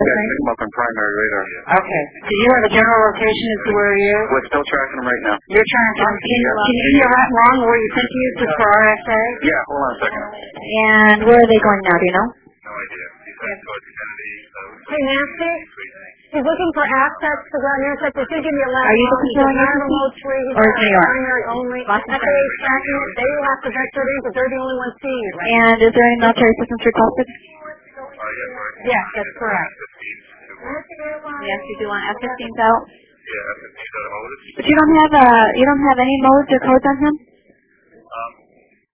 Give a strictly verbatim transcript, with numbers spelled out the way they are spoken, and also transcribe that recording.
Yeah, pick him up on primary radar. Okay. Do you have a general location as to where he is? We're still tracking him right now. You're trying to... Can you, can you hear that long where you think he is just for R S A? Yeah, hold on a second. And where are they going now, do you know? No idea. He's heading towards Kennedy. Hey, Nancy? He's looking for assets to that intersection. If you give me a letter, Are you looking for an remote tree, he's or is New York? primary only. F A A's tracking it. They will have to vector it in because they're the only ones seeing it. Right? And is there any military assistance requested? Yes, that's correct. Yes, you do want F fifteens out. Yeah, F fifteens out of Otis. But you don't have uh, you don't have any modes or codes on him?